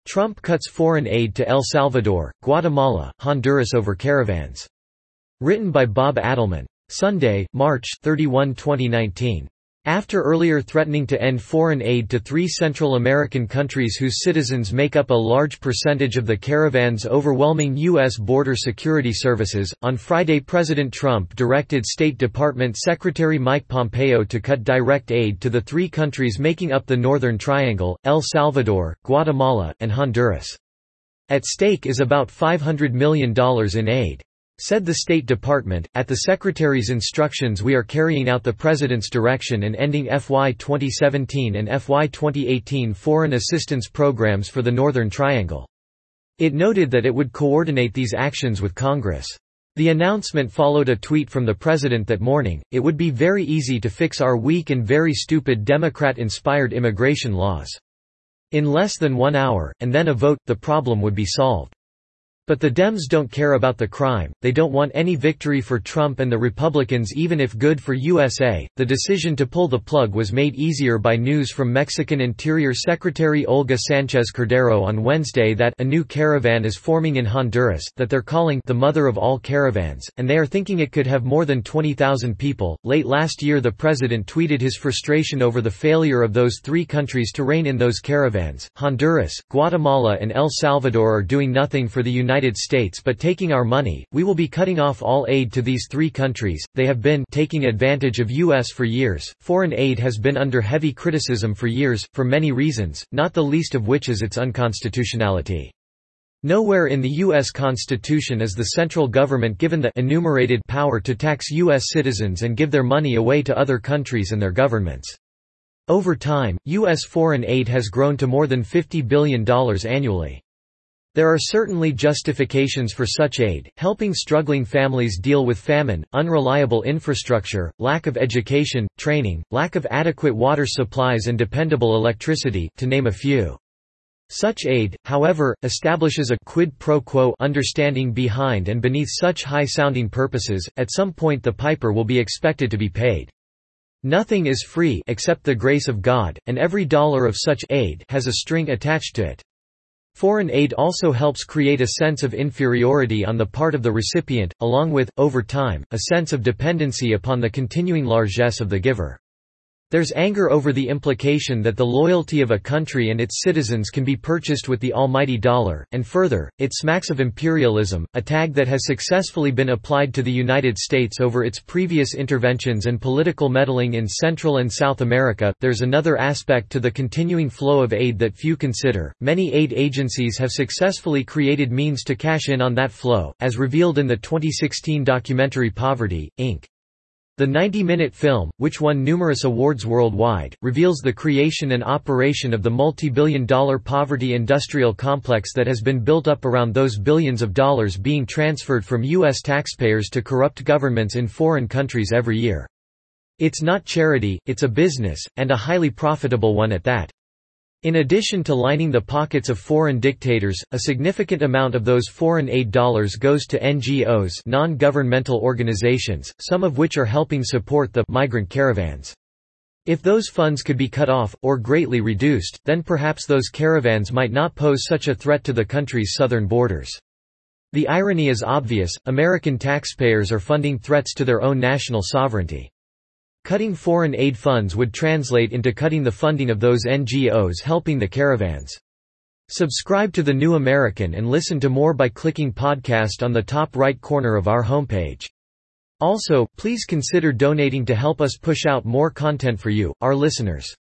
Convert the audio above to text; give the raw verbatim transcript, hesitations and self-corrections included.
Trump cuts foreign aid to El Salvador, Guatemala, Honduras over caravans. Written by Bob Adelman. Sunday, March thirty-first, twenty nineteen. After earlier threatening to end foreign aid to three Central American countries whose citizens make up a large percentage of the caravan's overwhelming U S border security services, on Friday President Trump directed State Department Secretary Mike Pompeo to cut direct aid to the three countries making up the Northern Triangle, El Salvador, Guatemala, and Honduras. At stake is about five hundred million dollars in aid. Said the State Department, at the Secretary's instructions we are carrying out the President's direction and ending F Y twenty seventeen and F Y twenty eighteen foreign assistance programs for the Northern Triangle. It noted that it would coordinate these actions with Congress. The announcement followed a tweet from the President that morning, "It would be very easy to fix our weak and very stupid Democrat-inspired immigration laws. In less than one hour, and then a vote, the problem would be solved. But the Dems don't care about the crime, they don't want any victory for Trump and the Republicans even if good for U S A." The decision to pull the plug was made easier by news from Mexican Interior Secretary Olga Sanchez Cordero on Wednesday that a new caravan is forming in Honduras that they're calling the mother of all caravans, and they are thinking it could have more than twenty thousand people. Late last year the president tweeted his frustration over the failure of those three countries to rein in those caravans. Honduras, Guatemala and El Salvador are doing nothing for the United United States but taking our money. We will be cutting off all aid to these three countries. They have been taking advantage of U S for years. Foreign aid has been under heavy criticism for years, for many reasons, not the least of which is its unconstitutionality. Nowhere in the U S Constitution is the central government given the enumerated power to tax U S citizens and give their money away to other countries and their governments. Over time, U S foreign aid has grown to more than fifty billion dollars annually. There are certainly justifications for such aid, helping struggling families deal with famine, unreliable infrastructure, lack of education, training, lack of adequate water supplies and dependable electricity, to name a few. Such aid, however, establishes a quid pro quo understanding behind and beneath such high-sounding purposes. At some point the piper will be expected to be paid. Nothing is free except the grace of God, and every dollar of such aid has a string attached to it. Foreign aid also helps create a sense of inferiority on the part of the recipient, along with, over time, a sense of dependency upon the continuing largesse of the giver. There's anger over the implication that the loyalty of a country and its citizens can be purchased with the almighty dollar, and further, it smacks of imperialism, a tag that has successfully been applied to the United States over its previous interventions and political meddling in Central and South America. There's another aspect to the continuing flow of aid that few consider. Many aid agencies have successfully created means to cash in on that flow, as revealed in the twenty sixteen documentary Poverty, Incorporated. The ninety-minute film, which won numerous awards worldwide, reveals the creation and operation of the multi-billion dollar poverty industrial complex that has been built up around those billions of dollars being transferred from U S taxpayers to corrupt governments in foreign countries every year. It's not charity, it's a business, and a highly profitable one at that. In addition to lining the pockets of foreign dictators, a significant amount of those foreign aid dollars goes to N G Os, non-governmental organizations, some of which are helping support the migrant caravans. If those funds could be cut off, or greatly reduced, then perhaps those caravans might not pose such a threat to the country's southern borders. The irony is obvious: American taxpayers are funding threats to their own national sovereignty. Cutting foreign aid funds would translate into cutting the funding of those N G Os helping the caravans. Subscribe to The New American and listen to more by clicking podcast on the top right corner of our homepage. Also, please consider donating to help us push out more content for you, our listeners.